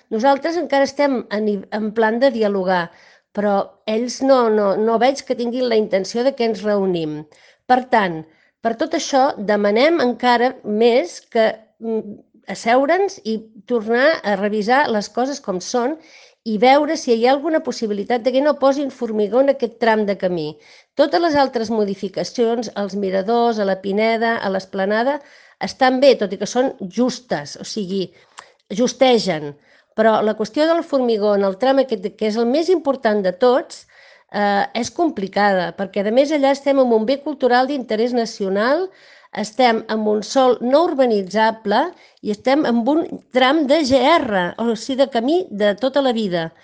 Nosaltres encara estem en plan de dialogar, però ells no veig que tinguin la intenció de que ens reunim. Per tant, per tot això, demanem encara més que asseure'ns i tornar a revisar les coses com són i veure si hi ha alguna possibilitat de que no posin formigó en aquest tram de camí. Totes les altres modificacions, als miradors, a la Pineda, a l'Esplanada, estan bé, tot i que són justes, o sigui, justegen. Però la qüestió del formigó en el tram aquest, que és el més important de tots, és complicada, perquè a més allà estem en un bé cultural d'interès nacional, estem en un sòl no urbanitzable i estem en un tram de GR, o sigui, de camí de tota la vida.